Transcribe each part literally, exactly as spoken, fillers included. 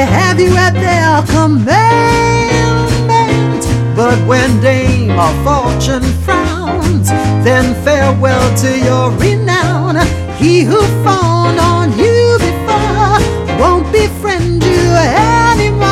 have you at their commandment. But when Dame of Fortune frowns, then farewell to your renown. He who fawned on you before won't befriend you anymore.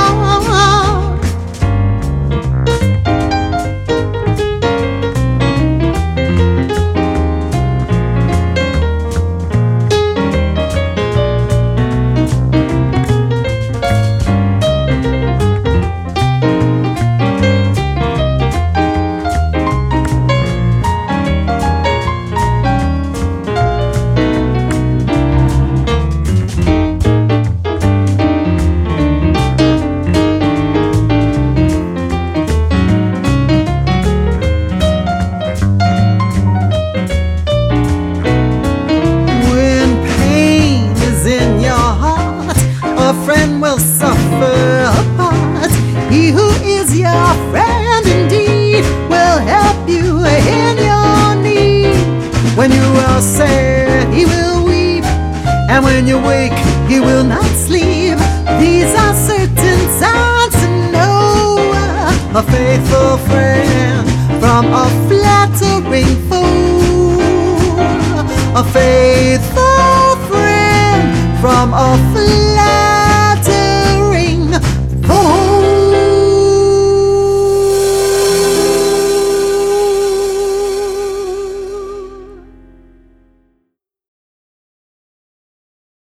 Will suffer apart. He who is your friend indeed will help you in your need. When you are sad, he will weep, and when you wake, he will not sleep. These are certain signs to know a faithful friend from a flattering foe. A faithful friend from a